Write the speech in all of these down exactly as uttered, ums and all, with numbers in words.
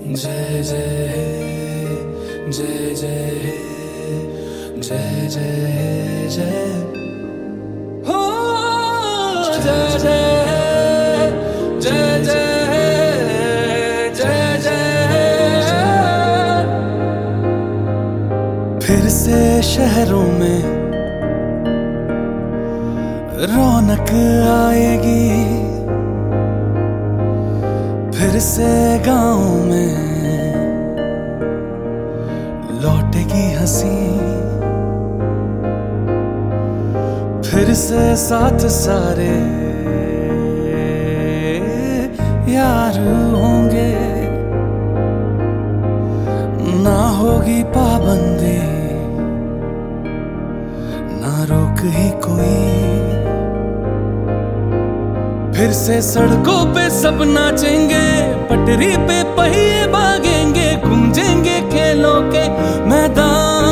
जय जय हे जय जय हे जय जय हे जय हो जय जय हे जय जय हे जय जय फिर से शहरों में रौनक आएगी, फिर से गाँव में लौटेगी हंसी, फिर से साथ सारे यार होंगे, ना होगी पाबंदी ना रोक ही कोई, फिर से सड़कों पे सब नाचेंगे, पटरी पे पहिए भागेंगे, गूंजेंगे खेलों के मैदान,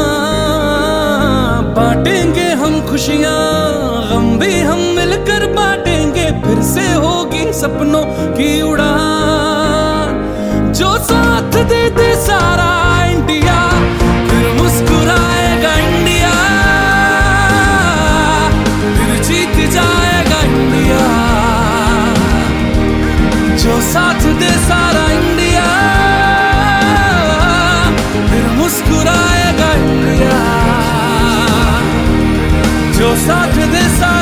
बांटेंगे हम खुशियां गम भी हम मिलकर बांटेंगे, फिर से होगी सपनों की उड़ान। जो साथ दे दे सारा इंडिया, फिर मुस्कुराएगा इंडिया, फिर जीत जाएगा इंडिया। जो साथ दे सारा इंडिया, फिर मुस्कुराएगा इंडिया। जो साथ दे सारा